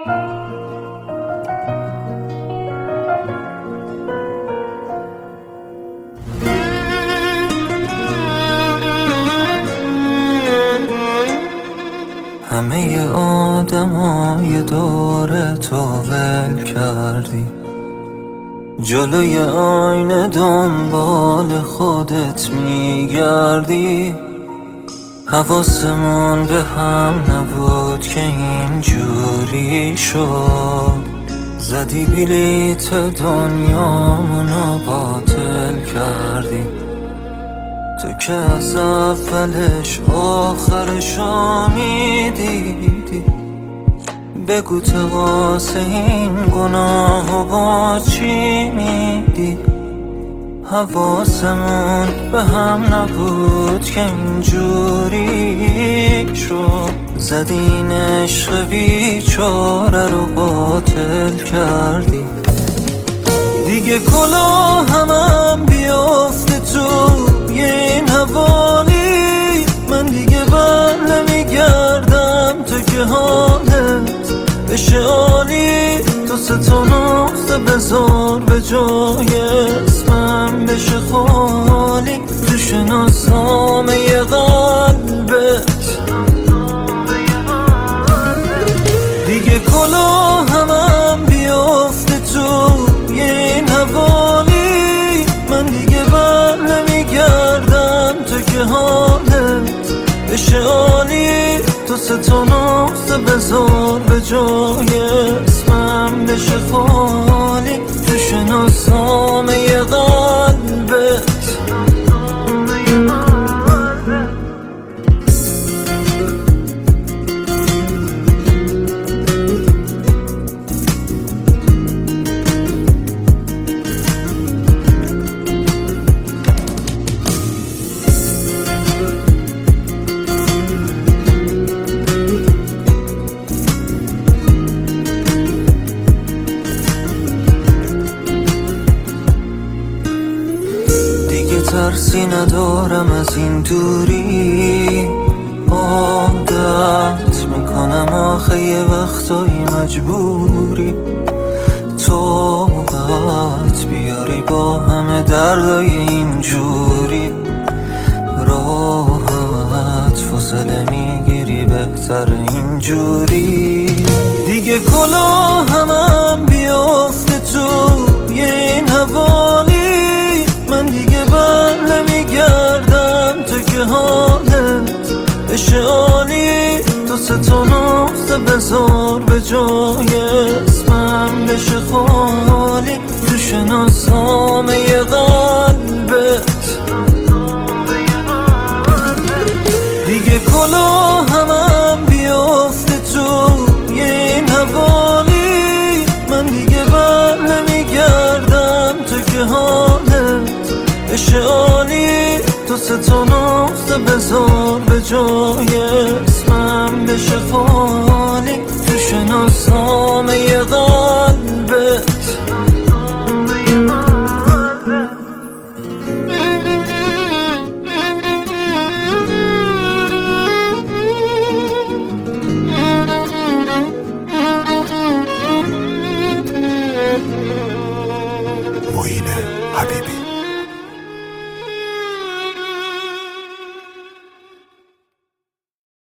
همه آدمای دور تو ول کردی، جلوی آینه دنبال خودت میگردی. حواسمون به هم نبود که اینجوری شد، زدی بلیت دنیامونو باطل کردی. تو که از اولش آخرشو میدیدی، بگو تو واسه این گناه با چی میدی؟ حواسمون به هم نبود که اینجوری شد، زدی این عشق بیچاره رو باطل کردی. دیگه کلاهمم بیافته تو این حوالی، من دیگه بر نمیگردم تو که حالت بشه عالی. تو سه تا نقطه بذار به جای اسمم بشه خالی، تو شناسنامه قلبت. دیگه کلاهمم بیافته تو این حوالی، من دیگه بر نمیگردم تو که حالت بشه عالی. تو سه تا نقطه بذار به جای اسمم بشه خالی، تو شناسنامه قلبت. ترسی ندارم از این دوری، عادت میکنم آخه یه وقتایی مجبوری. طاقت بیاری با همه دردای اینجوری، راحت فاصله میگیری بهتر اینجوری. دیگه کلاهمم بیافته تو این حوالی، من دیگه بر نمیگردم تو که حالت بشه عالی. تو سه تا نقطه بذار به جای اسمم بشه خالی، تو شناسنامه قلبت. دیگه کلاهمم بیافته تو این حوالی، من دیگه بر نمیگردم تو که حالت بشه عالی. تو سه تا نقطه بذار به جای اسمم بشه خالی، تو شناسنامه